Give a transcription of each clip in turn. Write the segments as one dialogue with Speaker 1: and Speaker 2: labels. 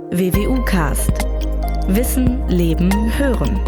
Speaker 1: WWU Cast. Wissen, Leben, Hören.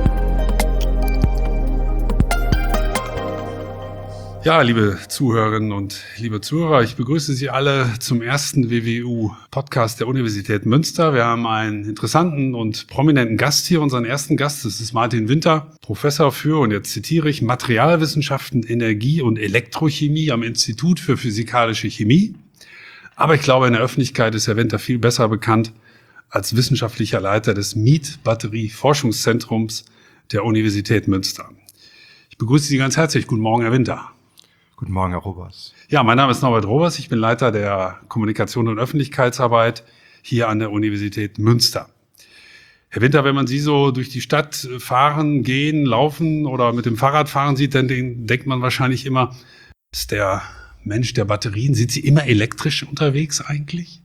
Speaker 2: Ja, liebe Zuhörerinnen und liebe Zuhörer, ich begrüße Sie alle zum ersten WWU-Podcast der Universität Münster. Wir haben einen interessanten und prominenten Gast hier, unseren ersten Gast. Das ist Martin Winter, Professor für, und jetzt zitiere ich, Materialwissenschaften, Energie und Elektrochemie am Institut für Physikalische Chemie. Aber ich glaube, in der Öffentlichkeit ist Herr Winter viel besser bekannt als wissenschaftlicher Leiter des MIET-Batterie-Forschungszentrums der Universität Münster. Ich begrüße Sie ganz herzlich. Guten Morgen, Herr Winter.
Speaker 3: Guten Morgen, Herr Robers.
Speaker 2: Ja, mein Name ist Norbert Robers. Ich bin Leiter der Kommunikation und Öffentlichkeitsarbeit hier an der Universität Münster. Herr Winter, wenn man Sie so durch die Stadt fahren, gehen, laufen oder mit dem Fahrrad fahren sieht, dann denkt man wahrscheinlich immer, ist der Mensch der Batterien, sind Sie immer elektrisch unterwegs eigentlich?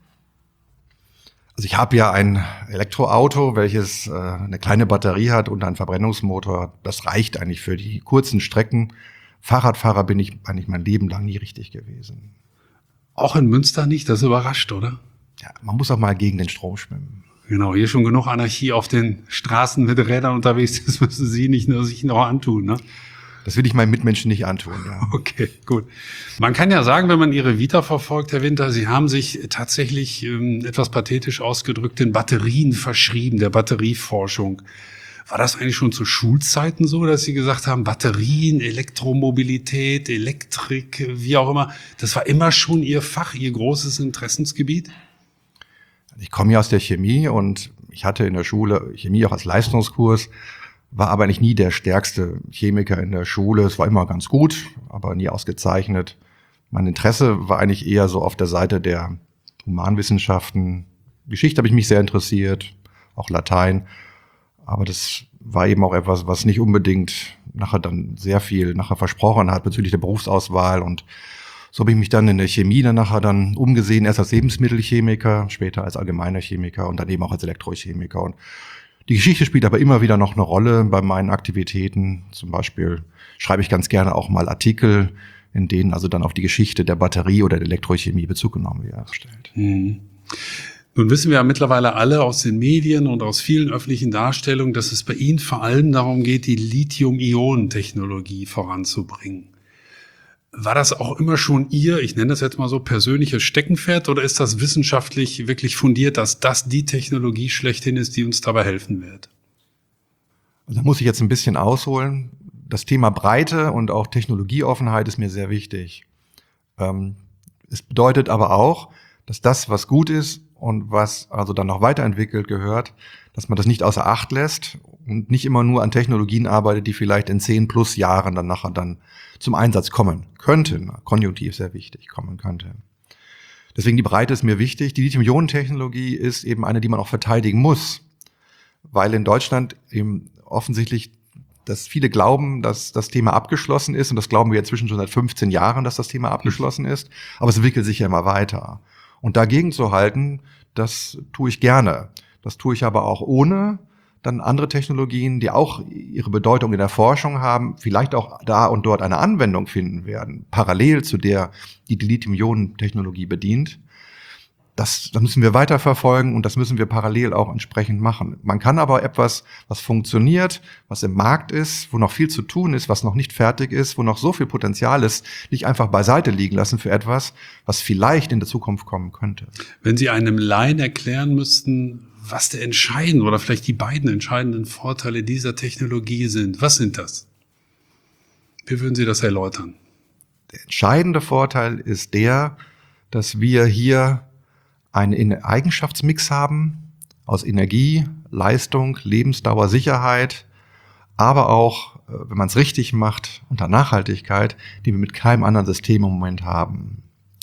Speaker 3: Also ich habe ja ein Elektroauto, welches eine kleine Batterie hat und einen Verbrennungsmotor. Das reicht eigentlich für die kurzen Strecken. Fahrradfahrer bin ich eigentlich mein Leben lang nie richtig gewesen.
Speaker 2: Auch in Münster nicht? Das überrascht, oder?
Speaker 3: Ja, man muss auch mal gegen den Strom schwimmen.
Speaker 2: Genau, hier schon genug Anarchie auf den Straßen mit Rädern unterwegs. Das müssen Sie nicht nur sich noch antun, ne?
Speaker 3: Das will ich meinen Mitmenschen nicht antun, ja.
Speaker 2: Okay, gut. Man kann ja sagen, wenn man Ihre Vita verfolgt, Herr Winter, Sie haben sich tatsächlich etwas pathetisch ausgedrückt den Batterien verschrieben, der Batterieforschung. War das eigentlich schon zu Schulzeiten so, dass Sie gesagt haben, Batterien, Elektromobilität, Elektrik, wie auch immer, das war immer schon Ihr Fach, Ihr großes Interessensgebiet?
Speaker 3: Ich komme ja aus der Chemie und ich hatte in der Schule Chemie auch als Leistungskurs, war aber eigentlich nie der stärkste Chemiker in der Schule. Es war immer ganz gut, aber nie ausgezeichnet. Mein Interesse war eigentlich eher so auf der Seite der Humanwissenschaften. Geschichte habe ich mich sehr interessiert, auch Latein. Aber das war eben auch etwas, was nicht unbedingt nachher dann sehr viel versprochen hat bezüglich der Berufsauswahl. Und so habe ich mich dann in der Chemie dann umgesehen, erst als Lebensmittelchemiker, später als allgemeiner Chemiker und dann eben auch als Elektrochemiker. Und die Geschichte spielt aber immer wieder noch eine Rolle bei meinen Aktivitäten. Zum Beispiel schreibe ich ganz gerne auch mal Artikel, in denen also dann auf die Geschichte der Batterie oder der Elektrochemie Bezug genommen wird.
Speaker 2: Nun wissen wir ja mittlerweile alle aus den Medien und aus vielen öffentlichen Darstellungen, dass es bei Ihnen vor allem darum geht, die Lithium-Ionen-Technologie voranzubringen. War das auch immer schon Ihr, ich nenne das jetzt mal so, persönliches Steckenpferd, oder ist das wissenschaftlich wirklich fundiert, dass das die Technologie schlechthin ist, die uns dabei helfen wird?
Speaker 3: Da muss ich jetzt ein bisschen ausholen. Das Thema Breite und auch Technologieoffenheit ist mir sehr wichtig. Es bedeutet aber auch, dass das, was gut ist und was also dann noch weiterentwickelt gehört, dass man das nicht außer Acht lässt und nicht immer nur an Technologien arbeitet, die vielleicht in 10+ Jahren dann nachher dann zum Einsatz kommen könnten. Konjunktiv sehr wichtig, kommen könnte. Deswegen die Breite ist mir wichtig. Die Lithium-Ionen-Technologie ist eben eine, die man auch verteidigen muss, weil in Deutschland eben offensichtlich, dass viele glauben, dass das Thema abgeschlossen ist, und das glauben wir inzwischen schon seit 15 Jahren, dass das Thema abgeschlossen ist, aber es entwickelt sich ja immer weiter. Und dagegen zu halten, das tue ich gerne. Das tue ich aber auch ohne dann andere Technologien, die auch ihre Bedeutung in der Forschung haben, vielleicht auch da und dort eine Anwendung finden werden, parallel zu der, die die Lithium-Ionen-Technologie bedient. Das müssen wir weiterverfolgen und das müssen wir parallel auch entsprechend machen. Man kann aber etwas, was funktioniert, was im Markt ist, wo noch viel zu tun ist, was noch nicht fertig ist, wo noch so viel Potenzial ist, nicht einfach beiseite liegen lassen für etwas, was vielleicht in der Zukunft kommen könnte.
Speaker 2: Wenn Sie einem Laien erklären müssten, was der entscheidende oder vielleicht die beiden entscheidenden Vorteile dieser Technologie sind, was sind das? Wie würden Sie das erläutern?
Speaker 3: Der entscheidende Vorteil ist der, dass wir hier einen Eigenschaftsmix haben aus Energie, Leistung, Lebensdauer, Sicherheit, aber auch, wenn man es richtig macht, unter Nachhaltigkeit, die wir mit keinem anderen System im Moment haben.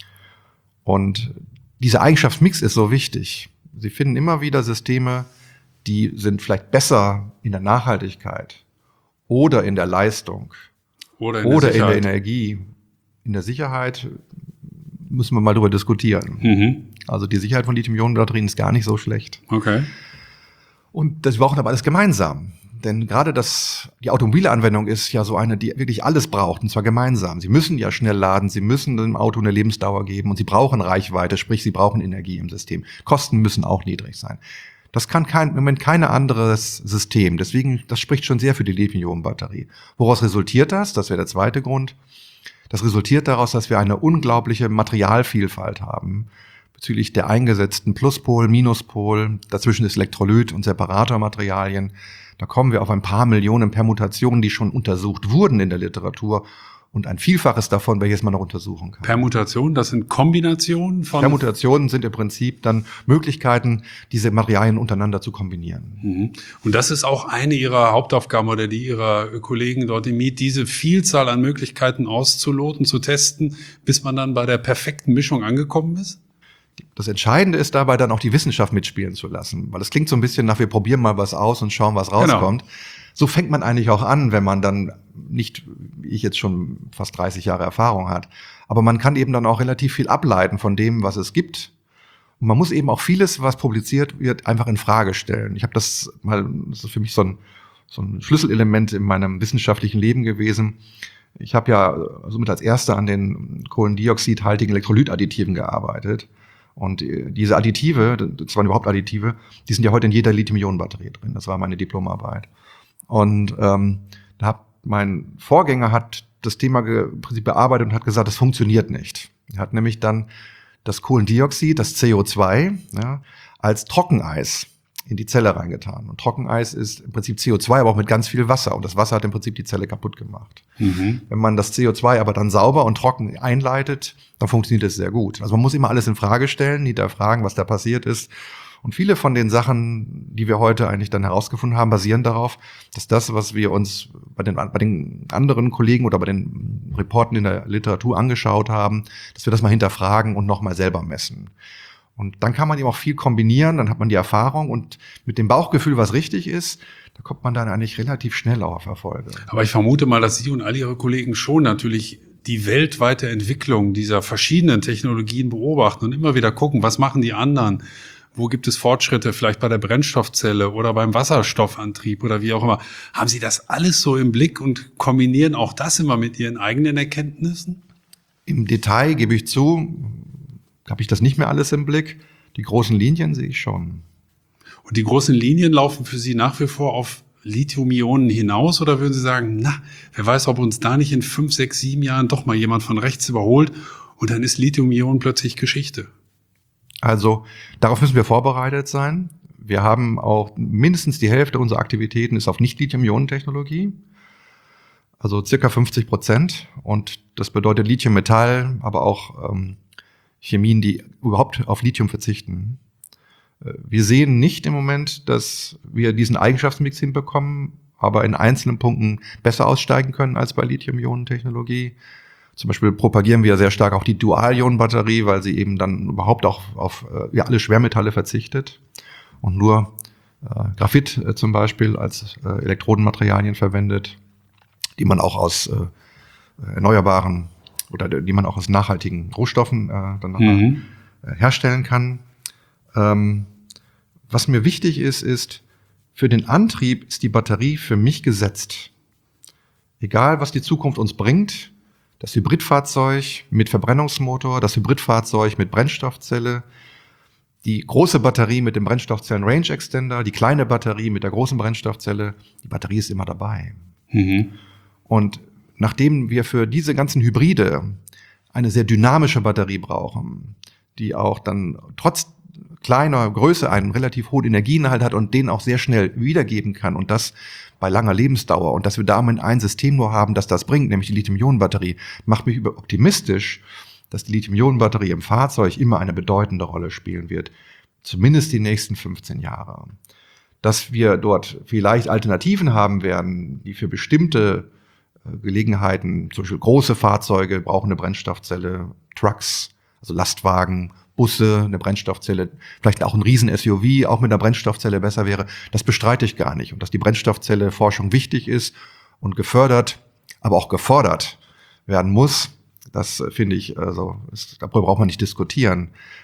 Speaker 3: Und dieser Eigenschaftsmix ist so wichtig. Sie finden immer wieder Systeme, die sind vielleicht besser in der Nachhaltigkeit oder in der Leistung oder in der Energie. In der Sicherheit müssen wir mal drüber diskutieren. Also die Sicherheit von Lithium-Ionen-Batterien ist gar nicht so schlecht.
Speaker 2: Okay.
Speaker 3: Und das brauchen aber alles gemeinsam. Denn gerade die Automobilanwendung ist ja so eine, die wirklich alles braucht, und zwar gemeinsam. Sie müssen ja schnell laden, Sie müssen dem Auto eine Lebensdauer geben und Sie brauchen Reichweite, sprich Sie brauchen Energie im System. Kosten müssen auch niedrig sein. Das kann im Moment kein anderes System. Deswegen, das spricht schon sehr für die Lithium-Ionen-Batterie. Woraus resultiert das? Das wäre der zweite Grund. Das resultiert daraus, dass wir eine unglaubliche Materialvielfalt haben bezüglich der eingesetzten Pluspol, Minuspol. Dazwischen ist Elektrolyt und Separatormaterialien. Da kommen wir auf ein paar Millionen Permutationen, die schon untersucht wurden in der Literatur und ein Vielfaches davon, welches man noch untersuchen kann.
Speaker 2: Permutationen, das sind Kombinationen von...
Speaker 3: Permutationen sind im Prinzip dann Möglichkeiten, diese Materialien untereinander zu kombinieren.
Speaker 2: Mhm. Und das ist auch eine Ihrer Hauptaufgaben oder die Ihrer Kollegen dort im MIET, diese Vielzahl an Möglichkeiten auszuloten, zu testen, bis man dann bei der perfekten Mischung angekommen ist?
Speaker 3: Das Entscheidende ist dabei dann auch die Wissenschaft mitspielen zu lassen, weil es klingt so ein bisschen nach, wir probieren mal was aus und schauen, was rauskommt. Genau. So fängt man eigentlich auch an, wenn man dann nicht, wie ich jetzt schon fast 30 Jahre Erfahrung hat, aber man kann eben dann auch relativ viel ableiten von dem, was es gibt. Und man muss eben auch vieles, was publiziert wird, einfach in Frage stellen. Ich habe das ist für mich so ein Schlüsselelement in meinem wissenschaftlichen Leben gewesen. Ich habe ja somit als Erster an den kohlendioxidhaltigen Elektrolytadditiven gearbeitet. Und diese Additive, das waren überhaupt Additive, die sind ja heute in jeder Lithium-Ionen-Batterie drin. Das war meine Diplomarbeit. Und mein Vorgänger hat das Thema im Prinzip bearbeitet und hat gesagt, das funktioniert nicht. Er hat nämlich dann das Kohlendioxid, das CO2, ja, als Trockeneis in die Zelle reingetan. Und Trockeneis ist im Prinzip CO2, aber auch mit ganz viel Wasser. Und das Wasser hat im Prinzip die Zelle kaputt gemacht. Mhm. Wenn man das CO2 aber dann sauber und trocken einleitet, dann funktioniert es sehr gut. Also man muss immer alles in Frage stellen, hinterfragen, was da passiert ist. Und viele von den Sachen, die wir heute eigentlich dann herausgefunden haben, basieren darauf, dass das, was wir uns bei den anderen Kollegen oder bei den Reporten in der Literatur angeschaut haben, dass wir das mal hinterfragen und nochmal selber messen. Und dann kann man eben auch viel kombinieren, dann hat man die Erfahrung und mit dem Bauchgefühl, was richtig ist, da kommt man dann eigentlich relativ schnell auf Erfolge.
Speaker 2: Aber ich vermute mal, dass Sie und all Ihre Kollegen schon natürlich die weltweite Entwicklung dieser verschiedenen Technologien beobachten und immer wieder gucken, was machen die anderen? Wo gibt es Fortschritte, vielleicht bei der Brennstoffzelle oder beim Wasserstoffantrieb oder wie auch immer? Haben Sie das alles so im Blick und kombinieren auch das immer mit Ihren eigenen Erkenntnissen?
Speaker 3: Im Detail, gebe ich zu, habe ich das nicht mehr alles im Blick. Die großen Linien sehe ich schon.
Speaker 2: Und die großen Linien laufen für Sie nach wie vor auf Lithium-Ionen hinaus? Oder würden Sie sagen, wer weiß, ob uns da nicht in 5, 6, 7 Jahren doch mal jemand von rechts überholt und dann ist Lithium-Ionen plötzlich Geschichte?
Speaker 3: Also darauf müssen wir vorbereitet sein. Wir haben auch mindestens die Hälfte unserer Aktivitäten ist auf Nicht-Lithium-Ionen-Technologie. Also circa 50%. Und das bedeutet Lithium-Metall, aber auch Chemien, die überhaupt auf Lithium verzichten. Wir sehen nicht im Moment, dass wir diesen Eigenschaftsmix hinbekommen, aber in einzelnen Punkten besser aussteigen können als bei Lithium-Ionen-Technologie. Zum Beispiel propagieren wir sehr stark auch die Dual-Ionen-Batterie, weil sie eben dann überhaupt auch auf alle Schwermetalle verzichtet und nur Graphit zum Beispiel als Elektrodenmaterialien verwendet, die man auch aus erneuerbaren oder die man auch aus nachhaltigen Rohstoffen dann herstellen kann. Was mir wichtig ist, für den Antrieb ist die Batterie für mich gesetzt. Egal, was die Zukunft uns bringt, das Hybridfahrzeug mit Verbrennungsmotor, das Hybridfahrzeug mit Brennstoffzelle, die große Batterie mit dem Brennstoffzellen-Range Extender, die kleine Batterie mit der großen Brennstoffzelle, die Batterie ist immer dabei. Mhm. Und nachdem wir für diese ganzen Hybride eine sehr dynamische Batterie brauchen, die auch dann trotz kleiner Größe einen relativ hohen Energieinhalt hat und den auch sehr schnell wiedergeben kann und das bei langer Lebensdauer und dass wir damit ein System nur haben, das das bringt, nämlich die Lithium-Ionen-Batterie, macht mich optimistisch, dass die Lithium-Ionen-Batterie im Fahrzeug immer eine bedeutende Rolle spielen wird, zumindest die nächsten 15 Jahre. Dass wir dort vielleicht Alternativen haben werden, die für bestimmte Gelegenheiten, zum Beispiel große Fahrzeuge brauchen eine Brennstoffzelle, Trucks, also Lastwagen, Busse, eine Brennstoffzelle, vielleicht auch ein Riesen-SUV, auch mit einer Brennstoffzelle besser wäre, das bestreite ich gar nicht. Und dass die Brennstoffzelle-Forschung wichtig ist und gefördert, aber auch gefordert werden muss, das finde ich, darüber braucht man nicht diskutieren.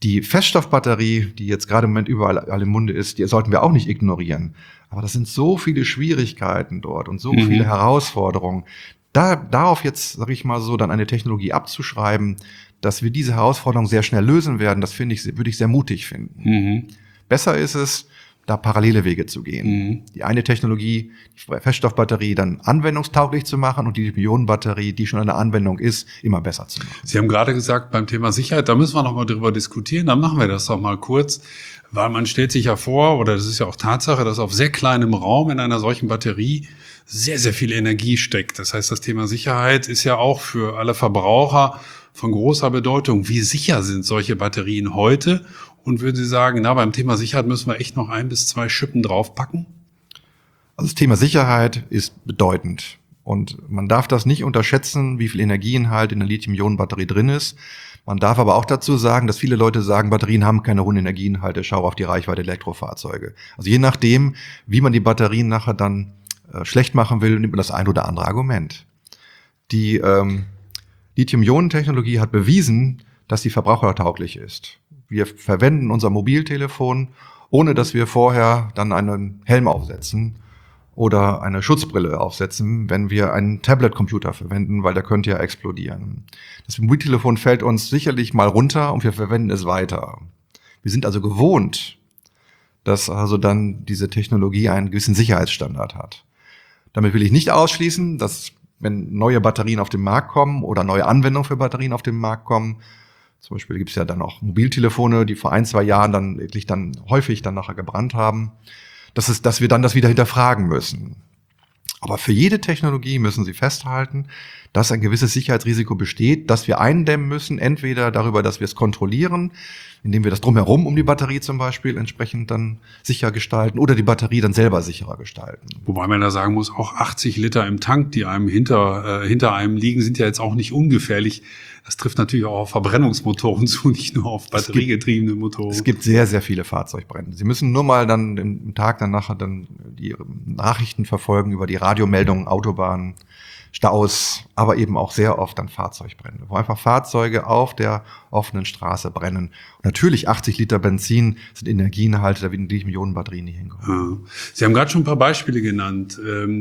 Speaker 3: Die Feststoffbatterie, die jetzt gerade im Moment überall im Munde ist, die sollten wir auch nicht ignorieren. Aber das sind so viele Schwierigkeiten dort und so viele Herausforderungen. Darauf jetzt, sage ich mal so, dann eine Technologie abzuschreiben, dass wir diese Herausforderung sehr schnell lösen werden, das würde ich sehr mutig finden. Besser ist es, da parallele Wege zu gehen. Die eine Technologie, die Feststoffbatterie, dann anwendungstauglich zu machen und die Lithium-Ionen-Batterie, die schon eine Anwendung ist, immer besser zu machen.
Speaker 2: Sie haben gerade gesagt, beim Thema Sicherheit, da müssen wir noch mal drüber diskutieren. Dann machen wir das doch mal kurz, weil man stellt sich ja vor, oder das ist ja auch Tatsache, dass auf sehr kleinem Raum in einer solchen Batterie sehr, sehr viel Energie steckt. Das heißt, das Thema Sicherheit ist ja auch für alle Verbraucher von großer Bedeutung. Wie sicher sind solche Batterien heute? Und würden Sie sagen, beim Thema Sicherheit müssen wir echt noch 1 bis 2 Schippen draufpacken?
Speaker 3: Also das Thema Sicherheit ist bedeutend. Und man darf das nicht unterschätzen, wie viel Energieinhalt in der Lithium-Ionen-Batterie drin ist. Man darf aber auch dazu sagen, dass viele Leute sagen, Batterien haben keine hohen Energieinhalte, schau auf die Reichweite der Elektrofahrzeuge. Also je nachdem, wie man die Batterien nachher dann schlecht machen will, nimmt man das ein oder andere Argument. Die Lithium-Ionen-Technologie hat bewiesen, dass sie verbrauchertauglich ist. Wir verwenden unser Mobiltelefon, ohne dass wir vorher dann einen Helm aufsetzen oder eine Schutzbrille aufsetzen, wenn wir einen Tablet-Computer verwenden, weil der könnte ja explodieren. Das Mobiltelefon fällt uns sicherlich mal runter und wir verwenden es weiter. Wir sind also gewohnt, dass also dann diese Technologie einen gewissen Sicherheitsstandard hat. Damit will ich nicht ausschließen, dass wenn neue Batterien auf den Markt kommen oder neue Anwendungen für Batterien auf den Markt kommen, zum Beispiel gibt es ja dann auch Mobiltelefone, die vor 1, 2 Jahren dann wirklich dann häufig dann nachher gebrannt haben, dass wir dann das wieder hinterfragen müssen. Aber für jede Technologie müssen Sie festhalten, dass ein gewisses Sicherheitsrisiko besteht, das wir eindämmen müssen, entweder darüber, dass wir es kontrollieren, indem wir das Drumherum um die Batterie zum Beispiel entsprechend dann sicher gestalten oder die Batterie dann selber sicherer gestalten.
Speaker 2: Wobei man da sagen muss, auch 80 Liter im Tank, die einem hinter einem liegen, sind ja jetzt auch nicht ungefährlich. Das trifft natürlich auch auf Verbrennungsmotoren zu, nicht nur auf batteriegetriebene Motoren.
Speaker 3: Es gibt sehr, sehr viele Fahrzeugbrände. Sie müssen nur mal dann im Tag dann nachher dann die Nachrichten verfolgen über die Radiomeldungen, Autobahnen, Staus, aber eben auch sehr oft dann Fahrzeugbrände, wo einfach Fahrzeuge auf der offenen Straße brennen. Und natürlich 80 Liter Benzin sind Energieinhalte, da werden die Lithium-Ionen-Batterien nicht hinkommen.
Speaker 2: Ja. Sie haben gerade schon ein paar Beispiele genannt,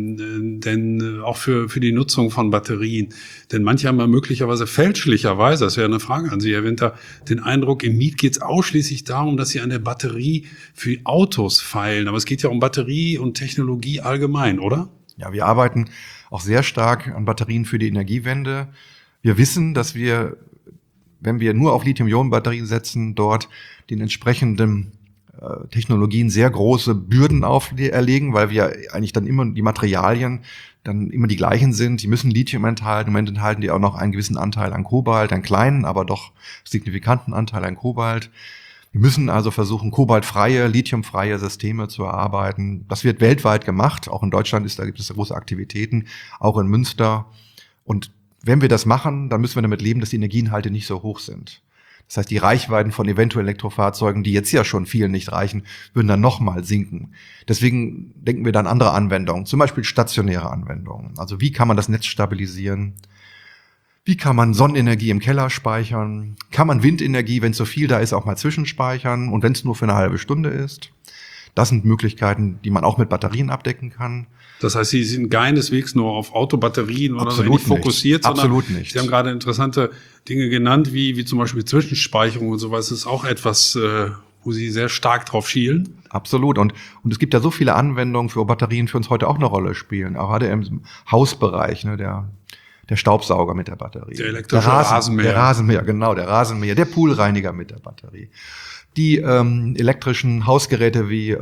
Speaker 2: denn auch für die Nutzung von Batterien. Denn manche haben ja möglicherweise fälschlicherweise, das wäre eine Frage an Sie, Herr Winter, den Eindruck, im Miet geht es ausschließlich darum, dass Sie an der Batterie für Autos feilen. Aber es geht ja um Batterie und Technologie allgemein, oder?
Speaker 3: Ja, wir arbeiten auch sehr stark an Batterien für die Energiewende. Wir wissen, dass wir, wenn wir nur auf Lithium-Ionen-Batterien setzen, dort den entsprechenden Technologien sehr große Bürden auferlegen, weil wir eigentlich dann immer die Materialien dann immer die gleichen sind. Die müssen Lithium enthalten. Im Moment enthalten die auch noch einen gewissen Anteil an Kobalt, einen kleinen, aber doch signifikanten Anteil an Kobalt. Wir müssen also versuchen, kobaltfreie, lithiumfreie Systeme zu erarbeiten. Das wird weltweit gemacht. Auch in Deutschland gibt es große Aktivitäten, auch in Münster. Und wenn wir das machen, dann müssen wir damit leben, dass die Energieinhalte nicht so hoch sind. Das heißt, die Reichweiten von eventuellen Elektrofahrzeugen, die jetzt ja schon vielen nicht reichen, würden dann nochmal sinken. Deswegen denken wir dann an andere Anwendungen, zum Beispiel stationäre Anwendungen. Also wie kann man das Netz stabilisieren? Wie kann man Sonnenenergie im Keller speichern? Kann man Windenergie, wenn zu viel da ist, auch mal zwischenspeichern und wenn es nur für eine halbe Stunde ist? Das sind Möglichkeiten, die man auch mit Batterien abdecken kann.
Speaker 2: Das heißt, Sie sind keineswegs nur auf Autobatterien oder so
Speaker 3: nicht
Speaker 2: fokussiert, sondern
Speaker 3: absolut nicht.
Speaker 2: Sie haben gerade interessante Dinge genannt, wie zum Beispiel Zwischenspeicherung und sowas. Das ist auch etwas, wo Sie sehr stark drauf schielen.
Speaker 3: Absolut. Und es gibt ja so viele Anwendungen, wo Batterien für uns heute auch eine Rolle spielen. Auch gerade im Hausbereich, ne, der Staubsauger mit der Batterie.
Speaker 2: Der elektrische Rasenmäher.
Speaker 3: Der Rasenmäher, genau, der Rasenmäher, der Poolreiniger mit der Batterie. Die elektrischen Hausgeräte wie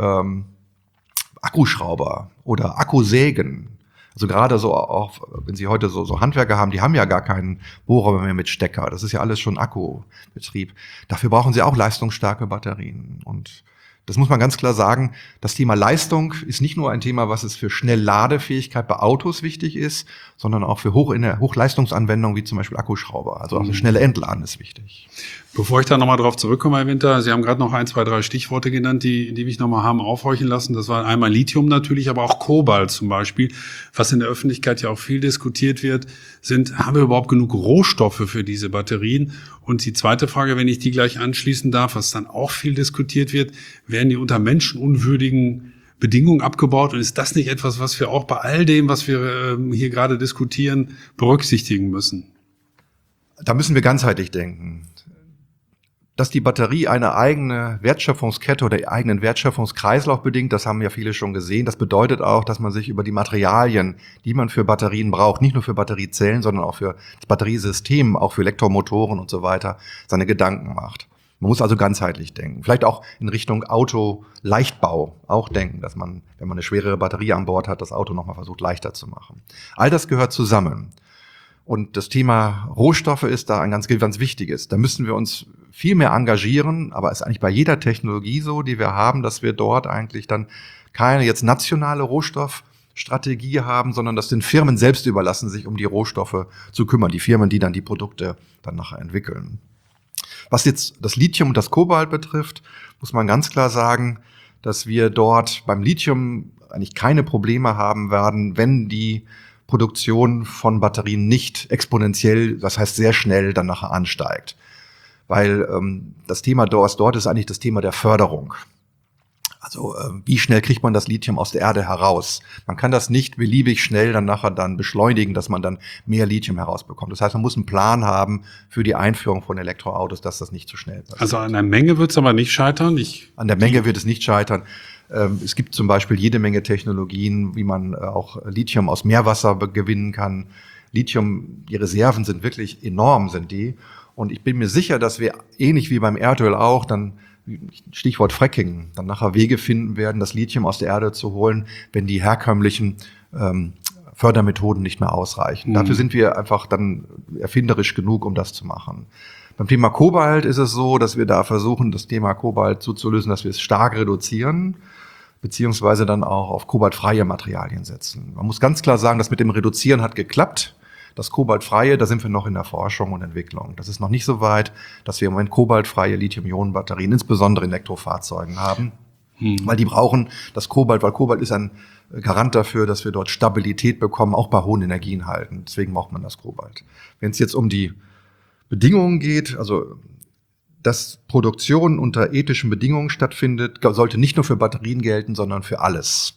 Speaker 3: Akkuschrauber oder Akkusägen. Also gerade so auch, wenn Sie heute so Handwerker haben, die haben ja gar keinen Bohrer mehr mit Stecker. Das ist ja alles schon Akkubetrieb. Dafür brauchen Sie auch leistungsstarke Batterien. Und das muss man ganz klar sagen, das Thema Leistung ist nicht nur ein Thema, was es für Schnellladefähigkeit bei Autos wichtig ist, sondern auch für Hochleistungsanwendungen wie zum Beispiel Akkuschrauber. Also auch das schnelle Entladen ist wichtig.
Speaker 2: Bevor ich da nochmal drauf zurückkomme, Herr Winter, Sie haben gerade noch 1, 2, 3 Stichworte genannt, die mich nochmal haben aufhorchen lassen. Das war einmal Lithium natürlich, aber auch Kobalt zum Beispiel, was in der Öffentlichkeit ja auch viel diskutiert wird, haben wir überhaupt genug Rohstoffe für diese Batterien? Und die zweite Frage, wenn ich die gleich anschließen darf, was dann auch viel diskutiert wird, werden die unter menschenunwürdigen Bedingungen abgebaut? Und ist das nicht etwas, was wir auch bei all dem, was wir hier gerade diskutieren, berücksichtigen müssen?
Speaker 3: Da müssen wir ganzheitlich denken. Dass die Batterie eine eigene Wertschöpfungskette oder einen eigenen Wertschöpfungskreislauf bedingt, das haben ja viele schon gesehen. Das bedeutet auch, dass man sich über die Materialien, die man für Batterien braucht, nicht nur für Batteriezellen, sondern auch für das Batteriesystem, auch für Elektromotoren und so weiter, seine Gedanken macht. Man muss also ganzheitlich denken. Vielleicht auch in Richtung Auto-Leichtbau auch denken, dass man, wenn man eine schwerere Batterie an Bord hat, das Auto nochmal versucht leichter zu machen. All das gehört zusammen. Und das Thema Rohstoffe ist da ein ganz wichtiges. Da müssen wir uns viel mehr engagieren, aber es ist eigentlich bei jeder Technologie so, die wir haben, dass wir dort eigentlich dann keine jetzt nationale Rohstoffstrategie haben, sondern dass den Firmen selbst überlassen, sich um die Rohstoffe zu kümmern. Die Firmen, die dann die Produkte dann nachher entwickeln. Was jetzt das Lithium und das Kobalt betrifft, muss man ganz klar sagen, dass wir dort beim Lithium eigentlich keine Probleme haben werden, wenn die Produktion von Batterien nicht exponentiell, das heißt sehr schnell dann nachher ansteigt. Weil das Thema dort ist eigentlich das Thema der Förderung. Also wie schnell kriegt man das Lithium aus der Erde heraus? Man kann das nicht beliebig schnell dann nachher dann beschleunigen, dass man dann mehr Lithium herausbekommt. Das heißt, man muss einen Plan haben für die Einführung von Elektroautos, dass das nicht zu schnell passiert.
Speaker 2: Also an der Menge wird es aber nicht scheitern?
Speaker 3: An der Menge wird es nicht scheitern. Es gibt zum Beispiel jede Menge Technologien, wie man auch Lithium aus Meerwasser gewinnen kann. Lithium, die Reserven sind wirklich enorm, sind die. Und ich bin mir sicher, dass wir ähnlich wie beim Erdöl auch dann, Stichwort Fracking, dann nachher Wege finden werden, das Lithium aus der Erde zu holen, wenn die herkömmlichen Fördermethoden nicht mehr ausreichen. Dafür sind wir einfach dann erfinderisch genug, um das zu machen. Beim Thema Kobalt ist es so, dass wir da versuchen, das Thema Kobalt so zu lösen, dass wir es stark reduzieren, beziehungsweise dann auch auf kobaltfreie Materialien setzen. Man muss ganz klar sagen, das mit dem Reduzieren hat geklappt. Das Kobaltfreie, da sind wir noch in der Forschung und Entwicklung. Das ist noch nicht so weit, dass wir im Moment kobaltfreie Lithium-Ionen-Batterien, insbesondere in Elektrofahrzeugen haben, weil die brauchen das Kobalt, weil Kobalt ist ein Garant dafür, dass wir dort Stabilität bekommen, auch bei hohen Energieinhalten. Deswegen braucht man das Kobalt. Wenn es jetzt um die Bedingungen geht, also dass Produktion unter ethischen Bedingungen stattfindet, sollte nicht nur für Batterien gelten, sondern für alles.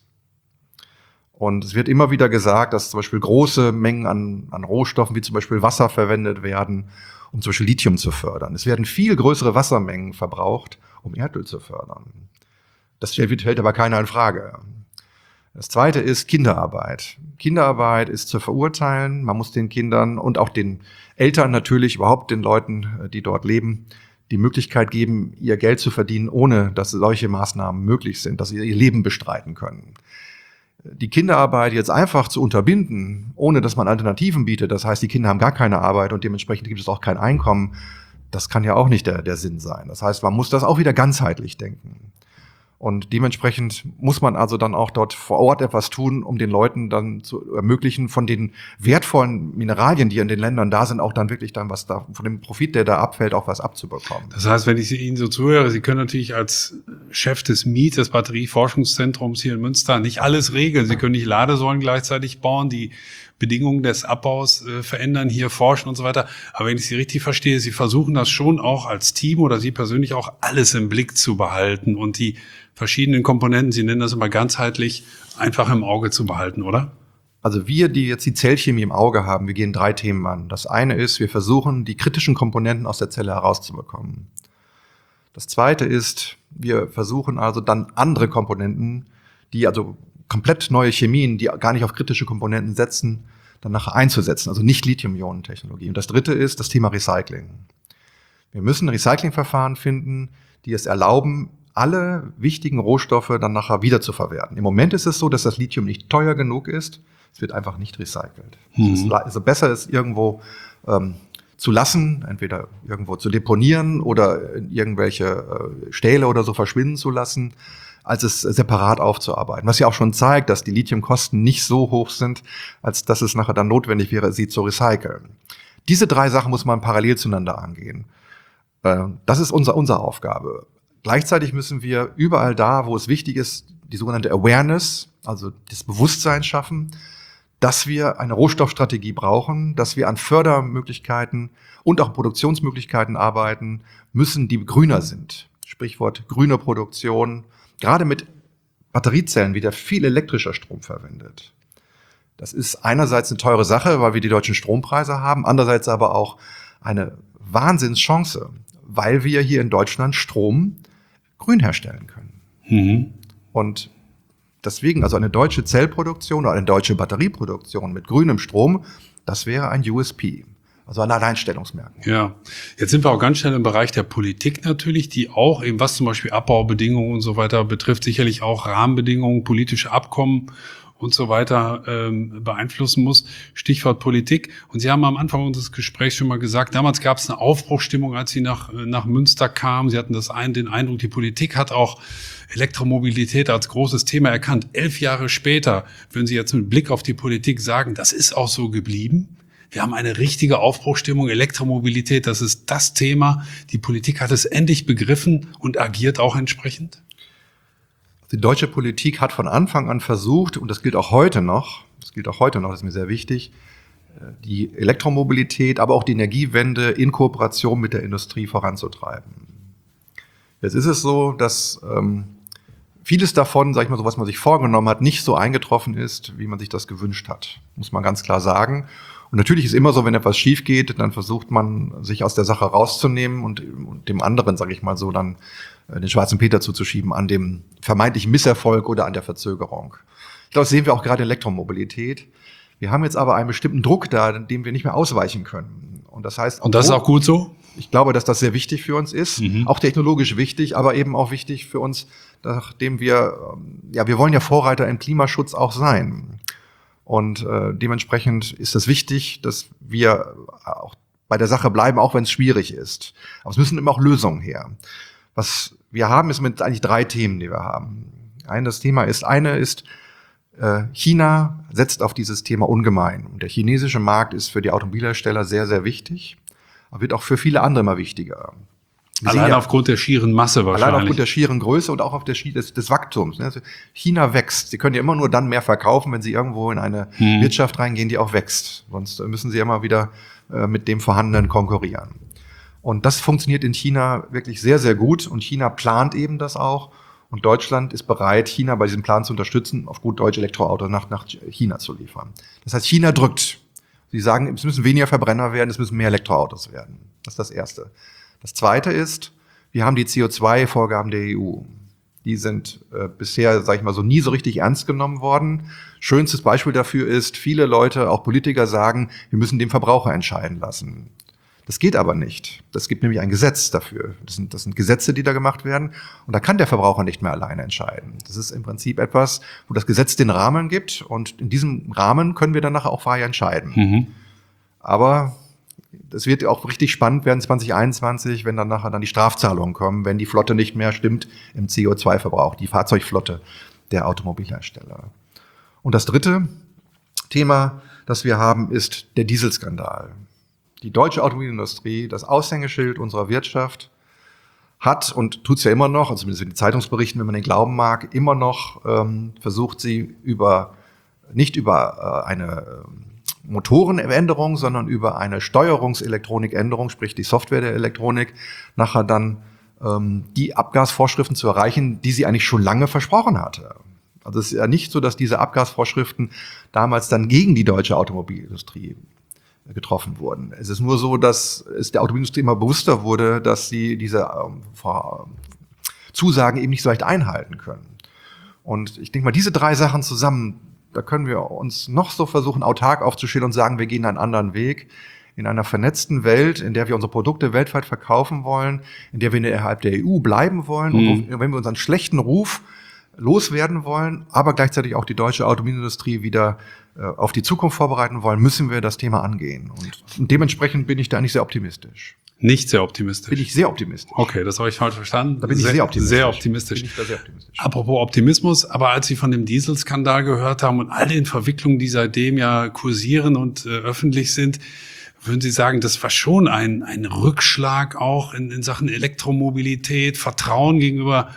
Speaker 3: Und es wird immer wieder gesagt, dass zum Beispiel große Mengen an Rohstoffen, wie zum Beispiel Wasser, verwendet werden, um zum Beispiel Lithium zu fördern. Es werden viel größere Wassermengen verbraucht, um Erdöl zu fördern. Das stellt aber keiner in Frage. Das Zweite ist Kinderarbeit. Kinderarbeit ist zu verurteilen. Man muss den Kindern und auch den Eltern natürlich, überhaupt den Leuten, die dort leben, die Möglichkeit geben, ihr Geld zu verdienen, ohne dass solche Maßnahmen möglich sind, dass sie ihr Leben bestreiten können. Die Kinderarbeit jetzt einfach zu unterbinden, ohne dass man Alternativen bietet, das heißt, die Kinder haben gar keine Arbeit und dementsprechend gibt es auch kein Einkommen, das kann ja auch nicht der Sinn sein. Das heißt, man muss das auch wieder ganzheitlich denken. Und dementsprechend muss man also dann auch dort vor Ort etwas tun, um den Leuten dann zu ermöglichen, von den wertvollen Mineralien, die in den Ländern da sind, auch dann wirklich dann was da, von dem Profit, der da abfällt, auch was abzubekommen.
Speaker 2: Das heißt, wenn ich Ihnen so zuhöre, Sie können natürlich als Chef des MIET, des Batterieforschungszentrums hier in Münster, nicht alles regeln. Sie können nicht Ladesäulen gleichzeitig bauen, die Bedingungen des Abbaus verändern, hier forschen und so weiter. Aber wenn ich Sie richtig verstehe, Sie versuchen das schon auch als Team oder Sie persönlich auch alles im Blick zu behalten und die verschiedenen Komponenten, Sie nennen das immer ganzheitlich, einfach im Auge zu behalten, oder?
Speaker 3: Also wir, die jetzt die Zellchemie im Auge haben, wir gehen 3 Themen an. Das eine ist, wir versuchen, die kritischen Komponenten aus der Zelle herauszubekommen. Das zweite ist, wir versuchen also dann andere Komponenten, die also komplett neue Chemien, die gar nicht auf kritische Komponenten setzen, dann nachher einzusetzen, also nicht Lithium-Ionen-Technologie. Und das dritte ist das Thema Recycling. Wir müssen Recyclingverfahren finden, die es erlauben, alle wichtigen Rohstoffe dann nachher wiederzuverwerten. Im Moment ist es so, dass das Lithium nicht teuer genug ist. Es wird einfach nicht recycelt. Es ist also besser, es irgendwo zu lassen, entweder irgendwo zu deponieren oder in irgendwelche Stähle oder so verschwinden zu lassen, als es separat aufzuarbeiten. Was ja auch schon zeigt, dass die Lithiumkosten nicht so hoch sind, als dass es nachher dann notwendig wäre, sie zu recyceln. Diese 3 Sachen muss man parallel zueinander angehen. Das ist unsere Aufgabe. Gleichzeitig müssen wir überall da, wo es wichtig ist, die sogenannte Awareness, also das Bewusstsein schaffen, dass wir eine Rohstoffstrategie brauchen, dass wir an Fördermöglichkeiten und auch Produktionsmöglichkeiten arbeiten müssen, die grüner sind. Sprichwort grüne Produktion, gerade mit Batteriezellen wird ja viel elektrischer Strom verwendet. Das ist einerseits eine teure Sache, weil wir die deutschen Strompreise haben, andererseits aber auch eine Wahnsinnschance, weil wir hier in Deutschland Strom grün herstellen können.
Speaker 2: Mhm.
Speaker 3: Und deswegen, also eine deutsche Zellproduktion oder eine deutsche Batterieproduktion mit grünem Strom, das wäre ein USP, also ein Alleinstellungsmerkmal.
Speaker 2: Ja, jetzt sind wir auch ganz schnell im Bereich der Politik natürlich, die auch eben, was zum Beispiel Abbaubedingungen und so weiter betrifft, sicherlich auch Rahmenbedingungen, politische Abkommen und so weiter beeinflussen muss. Stichwort Politik. Und Sie haben am Anfang unseres Gesprächs schon mal gesagt, damals gab es eine Aufbruchsstimmung, als Sie nach Münster kamen. Sie hatten den Eindruck, die Politik hat auch Elektromobilität als großes Thema erkannt. 11 Jahre später, würden Sie jetzt mit Blick auf die Politik sagen, das ist auch so geblieben? Wir haben eine richtige Aufbruchsstimmung, Elektromobilität, das ist das Thema. Die Politik hat es endlich begriffen und agiert auch entsprechend?
Speaker 3: Die deutsche Politik hat von Anfang an versucht, und das gilt auch heute noch, das ist mir sehr wichtig, die Elektromobilität, aber auch die Energiewende in Kooperation mit der Industrie voranzutreiben. Jetzt ist es so, dass vieles davon, sag ich mal, so was man sich vorgenommen hat, nicht so eingetroffen ist, wie man sich das gewünscht hat, muss man ganz klar sagen. Und natürlich ist immer so, wenn etwas schief geht, dann versucht man, sich aus der Sache rauszunehmen und dem anderen, sage ich mal so, dann den schwarzen Peter zuzuschieben an dem vermeintlichen Misserfolg oder an der Verzögerung. Ich glaube, das sehen wir auch gerade in Elektromobilität. Wir haben jetzt aber einen bestimmten Druck da, dem wir nicht mehr ausweichen können. Und das heißt,
Speaker 2: und das ist auch gut so?
Speaker 3: Ich glaube, dass das sehr wichtig für uns ist, auch technologisch wichtig, aber eben auch wichtig für uns, nachdem wir wollen ja Vorreiter im Klimaschutz auch sein. Und dementsprechend ist es wichtig, dass wir auch bei der Sache bleiben, auch wenn es schwierig ist. Aber es müssen immer auch Lösungen her. Was wir haben, ist mit eigentlich 3 Themen, die wir haben. Das Thema ist, China setzt auf dieses Thema ungemein. Und der chinesische Markt ist für die Automobilhersteller sehr, sehr wichtig, aber wird auch für viele andere immer wichtiger.
Speaker 2: Allein aufgrund der schieren Masse wahrscheinlich.
Speaker 3: Allein aufgrund der schieren Größe und auch auf des Wachstums. Also China wächst. Sie können ja immer nur dann mehr verkaufen, wenn Sie irgendwo in eine Wirtschaft reingehen, die auch wächst. Sonst müssen Sie immer wieder mit dem Vorhandenen konkurrieren. Und das funktioniert in China wirklich sehr, sehr gut. Und China plant eben das auch. Und Deutschland ist bereit, China bei diesem Plan zu unterstützen, auf gut Deutsch Elektroautos nach China zu liefern. Das heißt, China drückt. Sie sagen, es müssen weniger Verbrenner werden, es müssen mehr Elektroautos werden. Das ist das Erste. Das Zweite ist, wir haben die CO2-Vorgaben der EU. Die sind bisher, sage ich mal so, nie so richtig ernst genommen worden. Schönstes Beispiel dafür ist, viele Leute, auch Politiker, sagen, wir müssen den Verbraucher entscheiden lassen. Das geht aber nicht. Das gibt nämlich ein Gesetz dafür. Das sind Gesetze, die da gemacht werden. Und da kann der Verbraucher nicht mehr alleine entscheiden. Das ist im Prinzip etwas, wo das Gesetz den Rahmen gibt. Und in diesem Rahmen können wir dann nachher auch frei entscheiden. Aber das wird auch richtig spannend werden 2021, wenn dann nachher die Strafzahlungen kommen, wenn die Flotte nicht mehr stimmt im CO2-Verbrauch, die Fahrzeugflotte der Automobilhersteller. Und das dritte Thema, das wir haben, ist der Dieselskandal. Die deutsche Automobilindustrie, das Aushängeschild unserer Wirtschaft, hat und tut's ja immer noch, also zumindest in den Zeitungsberichten, wenn man den glauben mag, immer noch versucht sie nicht über eine Motorenänderung, sondern über eine Steuerungselektronikänderung, sprich die Software der Elektronik, nachher dann die Abgasvorschriften zu erreichen, die sie eigentlich schon lange versprochen hatte. Also es ist ja nicht so, dass diese Abgasvorschriften damals dann gegen die deutsche Automobilindustrie getroffen wurden. Es ist nur so, dass es der Automobilindustrie immer bewusster wurde, dass sie diese Zusagen eben nicht so leicht einhalten können. Und ich denke mal, diese 3 Sachen zusammen, da können wir uns noch so versuchen, autark aufzustellen und sagen, wir gehen einen anderen Weg. In einer vernetzten Welt, in der wir unsere Produkte weltweit verkaufen wollen, in der wir innerhalb der EU bleiben wollen und wenn wir unseren schlechten Ruf loswerden wollen, aber gleichzeitig auch die deutsche Automobilindustrie wieder auf die Zukunft vorbereiten wollen, müssen wir das Thema angehen. Und dementsprechend bin ich da eigentlich sehr optimistisch.
Speaker 2: Nicht sehr optimistisch.
Speaker 3: Bin ich sehr optimistisch.
Speaker 2: Okay, das habe ich falsch verstanden.
Speaker 3: Da bin ich sehr optimistisch.
Speaker 2: Sehr optimistisch.
Speaker 3: Bin ich da sehr optimistisch.
Speaker 2: Apropos Optimismus, aber als Sie von dem Dieselskandal gehört haben und all den Verwicklungen, die seitdem ja kursieren und öffentlich sind, würden Sie sagen, das war schon ein Rückschlag auch in Sachen Elektromobilität, Vertrauen gegenüber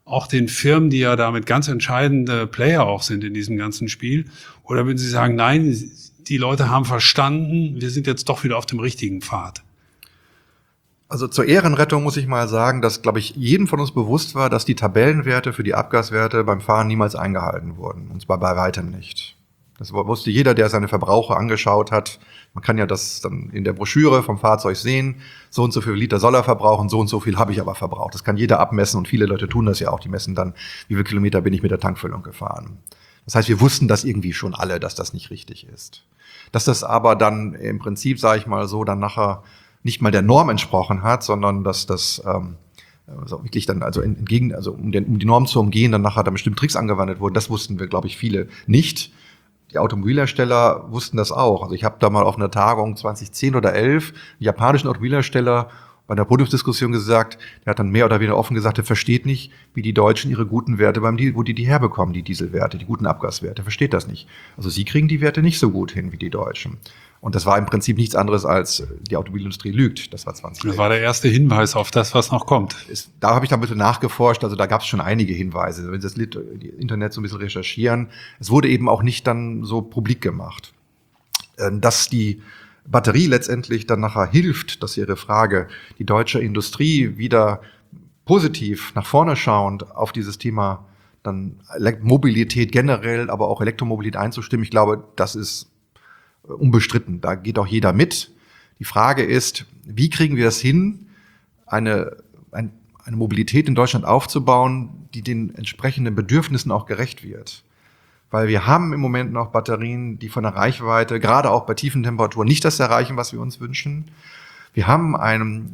Speaker 2: auch den Firmen, die ja damit ganz entscheidende Player auch sind in diesem ganzen Spiel? Oder würden Sie sagen, nein, die Leute haben verstanden, wir sind jetzt doch wieder auf dem richtigen Pfad?
Speaker 3: Also zur Ehrenrettung muss ich mal sagen, dass, glaube ich, jedem von uns bewusst war, dass die Tabellenwerte für die Abgaswerte beim Fahren niemals eingehalten wurden. Und zwar bei weitem nicht. Das wusste jeder, der seine Verbraucher angeschaut hat. Man kann ja das dann in der Broschüre vom Fahrzeug sehen. So und so viel Liter soll er verbrauchen, so und so viel habe ich aber verbraucht. Das kann jeder abmessen und viele Leute tun das ja auch. Die messen dann, wie viele Kilometer bin ich mit der Tankfüllung gefahren. Das heißt, wir wussten das irgendwie schon alle, dass das nicht richtig ist. Dass das aber dann im Prinzip, sage ich mal so, dann nachher nicht mal der Norm entsprochen hat, sondern dass das also wirklich dann um die Norm zu umgehen, dann nachher dann bestimmte Tricks angewendet wurden. Das wussten wir, glaube ich, viele nicht. Die Automobilhersteller wussten das auch. Also ich habe da mal auf einer Tagung 2010 oder 11 einen japanischen Automobilhersteller bei einer Podiumsdiskussion gesagt, der hat dann mehr oder weniger offen gesagt, er versteht nicht, wie die Deutschen ihre guten Werte wo die herbekommen, die Dieselwerte, die guten Abgaswerte. Er versteht das nicht. Also sie kriegen die Werte nicht so gut hin wie die Deutschen. Und das war im Prinzip nichts anderes als die Automobilindustrie lügt. Das war 2011.
Speaker 2: Das war der erste Hinweis auf das, was noch kommt.
Speaker 3: Da habe ich dann ein bisschen nachgeforscht. Also da gab es schon einige Hinweise. Wenn Sie das Internet so ein bisschen recherchieren, es wurde eben auch nicht dann so publik gemacht. Dass die Batterie letztendlich dann nachher hilft, das ist Ihre Frage, die deutsche Industrie wieder positiv nach vorne schauend auf dieses Thema dann Mobilität generell, aber auch Elektromobilität einzustimmen. Ich glaube, das ist unbestritten. Da geht auch jeder mit. Die Frage ist, wie kriegen wir es hin, eine Mobilität in Deutschland aufzubauen, die den entsprechenden Bedürfnissen auch gerecht wird? Weil wir haben im Moment noch Batterien, die von der Reichweite, gerade auch bei tiefen Temperaturen, nicht das erreichen, was wir uns wünschen. Wir haben ein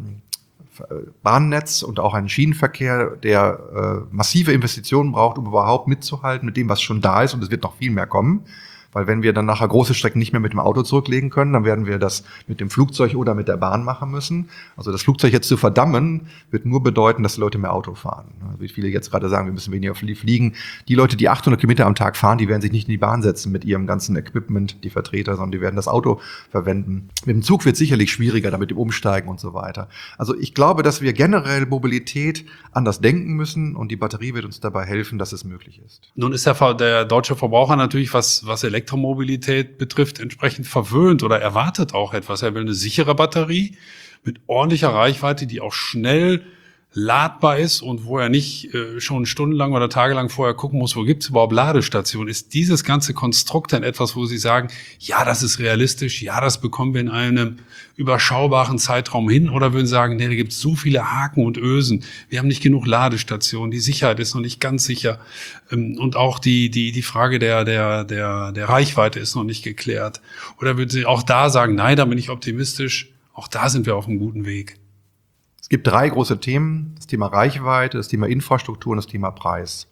Speaker 3: Bahnnetz und auch einen Schienenverkehr, der massive Investitionen braucht, um überhaupt mitzuhalten mit dem, was schon da ist. Und es wird noch viel mehr kommen. Weil wenn wir dann nachher große Strecken nicht mehr mit dem Auto zurücklegen können, dann werden wir das mit dem Flugzeug oder mit der Bahn machen müssen. Also das Flugzeug jetzt zu verdammen, wird nur bedeuten, dass die Leute mehr Auto fahren. Wie viele jetzt gerade sagen, wir müssen weniger fliegen. Die Leute, die 800 Kilometer am Tag fahren, die werden sich nicht in die Bahn setzen mit ihrem ganzen Equipment, die Vertreter, sondern die werden das Auto verwenden. Mit dem Zug wird es sicherlich schwieriger, damit im Umsteigen und so weiter. Also ich glaube, dass wir generell Mobilität anders denken müssen und die Batterie wird uns dabei helfen, dass es möglich ist.
Speaker 2: Nun ist der deutsche Verbraucher natürlich, was Elektromobilität betrifft, entsprechend verwöhnt oder erwartet auch etwas. Er will eine sichere Batterie mit ordentlicher Reichweite, die auch schnell ladbar ist und wo er nicht schon stundenlang oder tagelang vorher gucken muss, wo gibt es überhaupt Ladestationen. Ist dieses ganze Konstrukt dann etwas, wo Sie sagen, ja, das ist realistisch, ja, das bekommen wir in einem überschaubaren Zeitraum hin? Oder würden Sie sagen, nee, da gibt es so viele Haken und Ösen, wir haben nicht genug Ladestationen, die Sicherheit ist noch nicht ganz sicher und auch die Frage der Reichweite ist noch nicht geklärt. Oder würden Sie auch da sagen, nein, da bin ich optimistisch, auch da sind wir auf einem guten Weg?
Speaker 3: Es gibt 3 große Themen, das Thema Reichweite, das Thema Infrastruktur und das Thema Preis.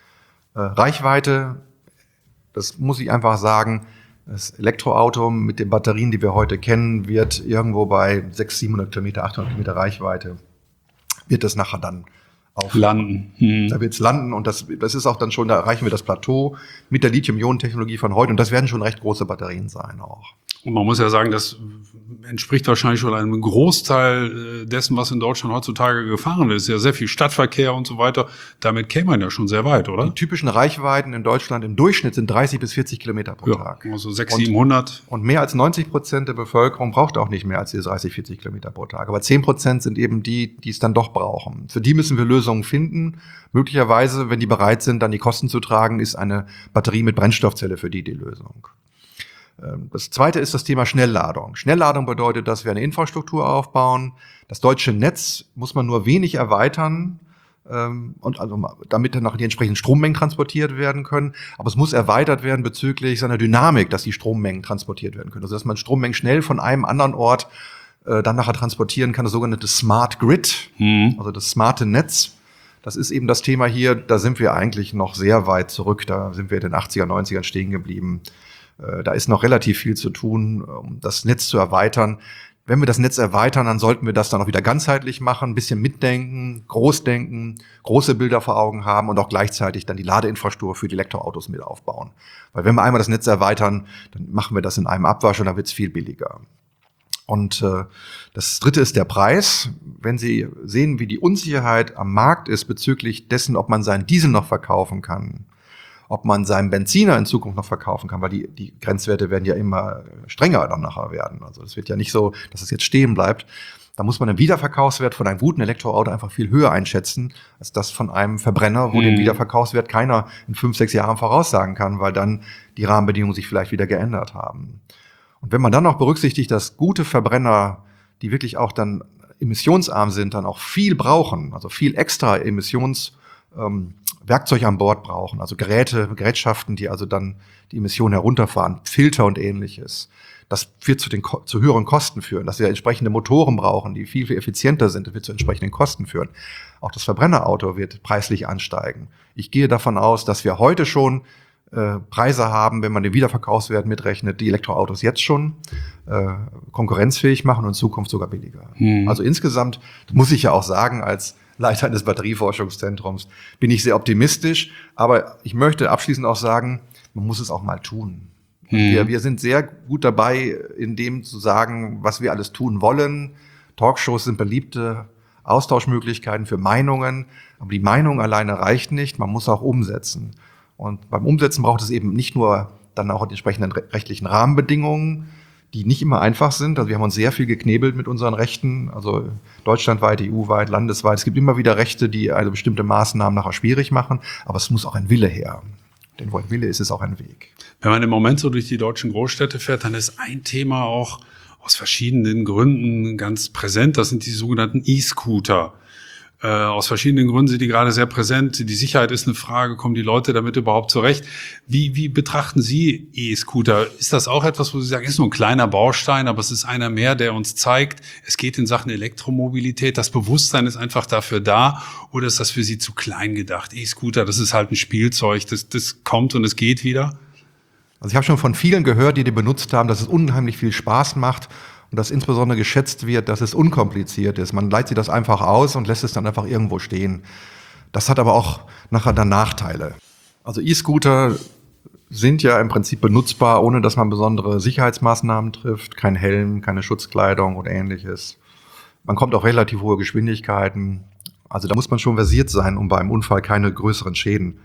Speaker 3: Reichweite, das muss ich einfach sagen, das Elektroauto mit den Batterien, die wir heute kennen, wird irgendwo bei 600, 700 Kilometer, 800 Kilometer Reichweite, wird das nachher dann auf
Speaker 2: landen.
Speaker 3: Da wird es landen und das ist auch dann schon, da erreichen wir das Plateau mit der Lithium-Ionen-Technologie von heute und das werden schon recht große Batterien sein auch.
Speaker 2: Und man muss ja sagen, das entspricht wahrscheinlich schon einem Großteil dessen, was in Deutschland heutzutage gefahren wird. Es ist ja sehr viel Stadtverkehr und so weiter. Damit käme man ja schon sehr weit, oder?
Speaker 3: Die typischen Reichweiten in Deutschland im Durchschnitt sind 30 bis 40 Kilometer pro Tag.
Speaker 2: Also 600, 700.
Speaker 3: Und mehr als 90% der Bevölkerung braucht auch nicht mehr als diese 30, 40 Kilometer pro Tag. Aber 10% sind eben die es dann doch brauchen. Für die müssen wir Lösungen finden. Möglicherweise, wenn die bereit sind, dann die Kosten zu tragen, ist eine Batterie mit Brennstoffzelle für die Lösung. Das zweite ist das Thema Schnellladung. Schnellladung bedeutet, dass wir eine Infrastruktur aufbauen. Das deutsche Netz muss man nur wenig erweitern, und also damit dann auch die entsprechenden Strommengen transportiert werden können. Aber es muss erweitert werden bezüglich seiner Dynamik, dass die Strommengen transportiert werden können. Also dass man Strommengen schnell von einem anderen Ort dann nachher transportieren kann, das sogenannte Smart Grid, also das smarte Netz. Das ist eben das Thema hier, da sind wir eigentlich noch sehr weit zurück. Da sind wir in den 80er, 90ern stehen geblieben. Da ist noch relativ viel zu tun, um das Netz zu erweitern. Wenn wir das Netz erweitern, dann sollten wir das dann auch wieder ganzheitlich machen, ein bisschen mitdenken, großdenken, große Bilder vor Augen haben und auch gleichzeitig dann die Ladeinfrastruktur für die Elektroautos mit aufbauen. Weil wenn wir einmal das Netz erweitern, dann machen wir das in einem Abwasch und dann wird es viel billiger. Und das dritte ist der Preis. wenn Sie sehen, wie die Unsicherheit am Markt ist bezüglich dessen, ob man seinen Diesel noch verkaufen kann, ob man seinen Benziner in Zukunft noch verkaufen kann, weil die Grenzwerte werden ja immer strenger dann nachher werden. Also es wird ja nicht so, dass es jetzt stehen bleibt. Da muss man den Wiederverkaufswert von einem guten Elektroauto einfach viel höher einschätzen, als das von einem Verbrenner, wo den Wiederverkaufswert keiner in 5, 6 Jahren voraussagen kann, weil dann die Rahmenbedingungen sich vielleicht wieder geändert haben. Und wenn man dann noch berücksichtigt, dass gute Verbrenner, die wirklich auch dann emissionsarm sind, dann auch viel brauchen, also viel extra Werkzeug an Bord brauchen, also Gerätschaften, die also dann die Emissionen herunterfahren, Filter und ähnliches. Das wird zu höheren Kosten führen, dass wir entsprechende Motoren brauchen, die viel, viel effizienter sind. Das wird zu entsprechenden Kosten führen. Auch das Verbrennerauto wird preislich ansteigen. Ich gehe davon aus, dass wir heute schon Preise haben, wenn man den Wiederverkaufswert mitrechnet, die Elektroautos jetzt schon konkurrenzfähig machen und in Zukunft sogar billiger. Also insgesamt muss ich ja auch sagen, als Leiter eines Batterieforschungszentrums bin ich sehr optimistisch, aber ich möchte abschließend auch sagen, man muss es auch mal tun. Wir sind sehr gut dabei, in dem zu sagen, was wir alles tun wollen. Talkshows sind beliebte Austauschmöglichkeiten für Meinungen, aber die Meinung alleine reicht nicht, man muss auch umsetzen. Und beim Umsetzen braucht es eben nicht nur dann auch die entsprechenden rechtlichen Rahmenbedingungen, die nicht immer einfach sind. Also wir haben uns sehr viel geknebelt mit unseren Rechten, also deutschlandweit, EU-weit, landesweit. Es gibt immer wieder Rechte, die also bestimmte Maßnahmen nachher schwierig machen, aber es muss auch ein Wille her. Denn wo ein Wille ist, ist auch ein Weg.
Speaker 2: Wenn man im Moment so durch die deutschen Großstädte fährt, dann ist ein Thema auch aus verschiedenen Gründen ganz präsent. Das sind die sogenannten E-Scooter. Aus verschiedenen Gründen sind die gerade sehr präsent. Die Sicherheit ist eine Frage, kommen die Leute damit überhaupt zurecht? Wie betrachten Sie E-Scooter? Ist das auch etwas, wo Sie sagen, ist nur ein kleiner Baustein, aber es ist einer mehr, der uns zeigt, es geht in Sachen Elektromobilität, das Bewusstsein ist einfach dafür da, oder ist das für Sie zu klein gedacht? E-Scooter, das ist halt ein Spielzeug, das kommt und es geht wieder?
Speaker 3: Also ich habe schon von vielen gehört, die benutzt haben, dass es unheimlich viel Spaß macht. Und dass insbesondere geschätzt wird, dass es unkompliziert ist. Man leiht sich das einfach aus und lässt es dann einfach irgendwo stehen. Das hat aber auch nachher dann Nachteile. Also E-Scooter sind ja im Prinzip benutzbar, ohne dass man besondere Sicherheitsmaßnahmen trifft. Kein Helm, keine Schutzkleidung oder ähnliches. Man kommt auf relativ hohe Geschwindigkeiten. Also da muss man schon versiert sein, um bei einem Unfall keine größeren Schäden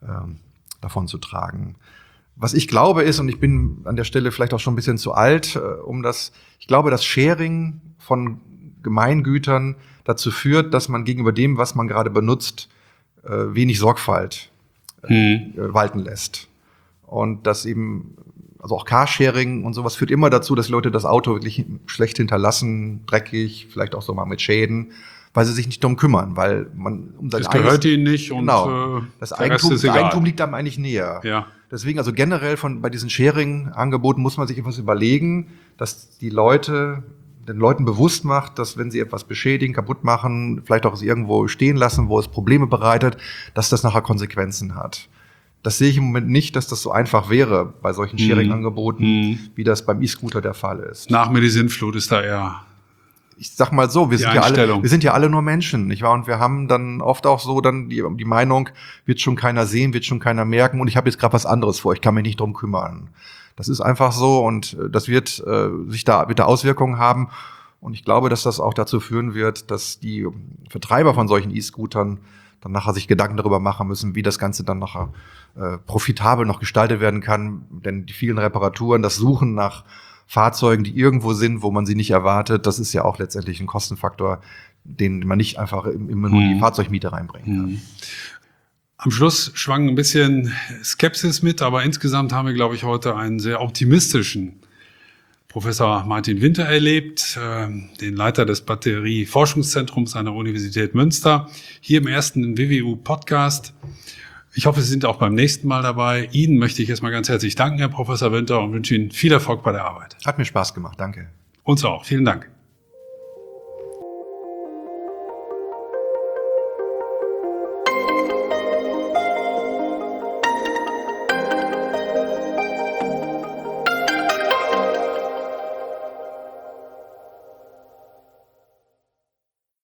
Speaker 3: davon zu tragen. Was ich glaube ist, und ich bin an der Stelle vielleicht auch schon ein bisschen zu alt, ich glaube, dass Sharing von Gemeingütern dazu führt, dass man gegenüber dem, was man gerade benutzt, wenig Sorgfalt walten lässt. Und dass eben, also auch Carsharing und sowas führt immer dazu, dass Leute das Auto wirklich schlecht hinterlassen, dreckig, vielleicht auch so mal mit Schäden, weil sie sich nicht darum kümmern, weil man
Speaker 2: das gehört ihnen nicht und
Speaker 3: genau, das Eigentum liegt einem eigentlich näher.
Speaker 2: Ja.
Speaker 3: Deswegen also generell bei diesen Sharing-Angeboten muss man sich etwas überlegen, dass den Leuten bewusst macht, dass wenn sie etwas beschädigen, kaputt machen, vielleicht auch es irgendwo stehen lassen, wo es Probleme bereitet, dass das nachher Konsequenzen hat. Das sehe ich im Moment nicht, dass das so einfach wäre bei solchen Sharing-Angeboten, wie das beim E-Scooter der Fall ist.
Speaker 2: Nach mir die Sintflut ist da eher.
Speaker 3: Ich sag mal so, wir sind ja alle nur Menschen, nicht wahr? Und wir haben dann oft auch so dann die Meinung, wird schon keiner sehen, wird schon keiner merken und ich habe jetzt gerade was anderes vor, ich kann mich nicht drum kümmern. Das ist einfach so und das wird da Auswirkungen haben und ich glaube, dass das auch dazu führen wird, dass die Vertreiber von solchen E-Scootern dann nachher sich Gedanken darüber machen müssen, wie das Ganze dann nachher profitabel noch gestaltet werden kann, denn die vielen Reparaturen, das Suchen nach Fahrzeugen, die irgendwo sind, wo man sie nicht erwartet, das ist ja auch letztendlich ein Kostenfaktor, den man nicht einfach immer nur in die Fahrzeugmiete reinbringen kann.
Speaker 2: Am Schluss schwang ein bisschen Skepsis mit, aber insgesamt haben wir, glaube ich, heute einen sehr optimistischen Professor Martin Winter erlebt, den Leiter des Batterieforschungszentrums an der Universität Münster, hier im ersten WWU-Podcast. Ich hoffe, Sie sind auch beim nächsten Mal dabei. Ihnen möchte ich erstmal ganz herzlich danken, Herr Professor Winter, und wünsche Ihnen viel Erfolg bei der Arbeit.
Speaker 3: Hat mir Spaß gemacht, danke.
Speaker 2: Uns auch. Vielen Dank.